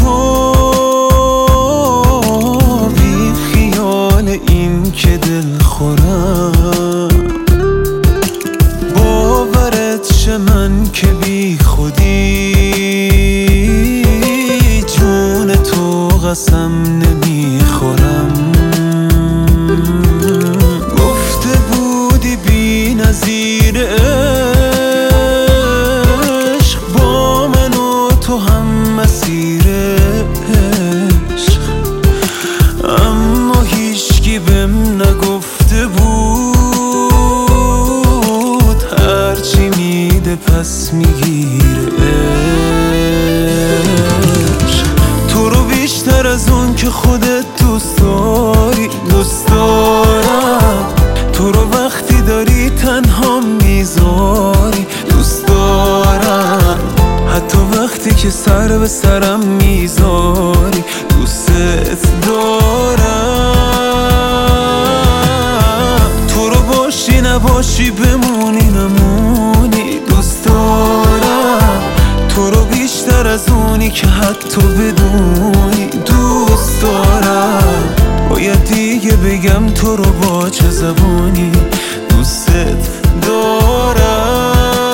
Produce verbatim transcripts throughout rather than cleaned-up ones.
تو بی خیال این که دل خورم، باورت شه من که بی خودی جون تو قسم نمیخورم. گفته بودی بی نظیر عشق، با من و تو هم مسیر عشق، اما هیچکی بهم نگفته بود هرچی میده پس میگیره عشق. تو رو بیشتر از اون که خودت دوست داری دوست دارم، تو رو وقتی داری تنها میذاری دوست دارم، حتی وقتی که سر به سرم میذاری دوستت دارم. تو رو باشی نباشی بمونی نمونی دوست دارم، تو رو بیشتر از اونی که حتی بدونی دوست دارم. باید دیگه بگم تو رو با چه زبانی دوستت دارم.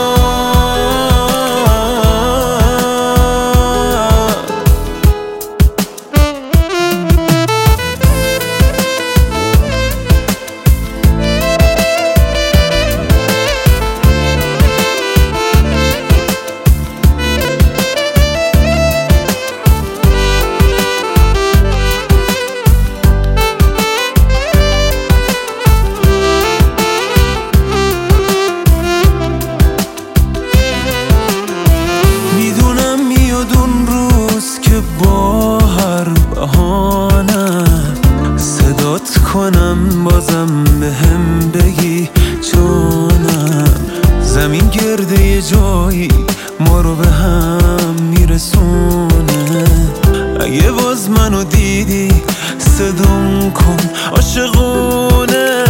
با هر بهانم صدات کنم بازم بهم بگی جانم، زمین گرده یه جایی ما رو به هم میرسونه. اگه باز منو دیدی صدام کن عاشقونه.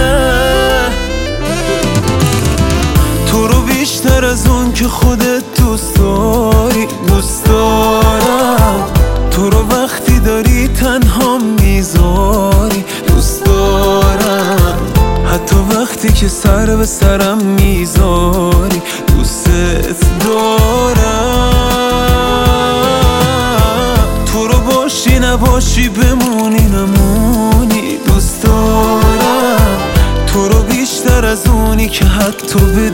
تو رو بیشتر از اون که خودت دوست داری دوست دارم، تو رو وقتی داری تنها میذاری دوست دارم، حتی وقتی که سر به سرم میذاری دوستت دارم. تو رو باشی نباشی بمونی نمونی دوست دارم، تو رو بیشتر از اونی که حتی